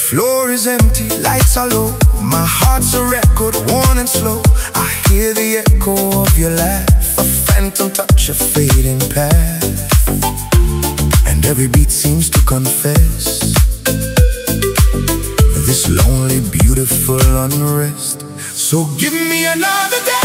floor is empty, lights are low. My heart's a record, worn and slow. I hear the echo of your laugh, a phantom touch, a fading path. And every beat seems to confess this lonely, beautiful unrest. So give me another day.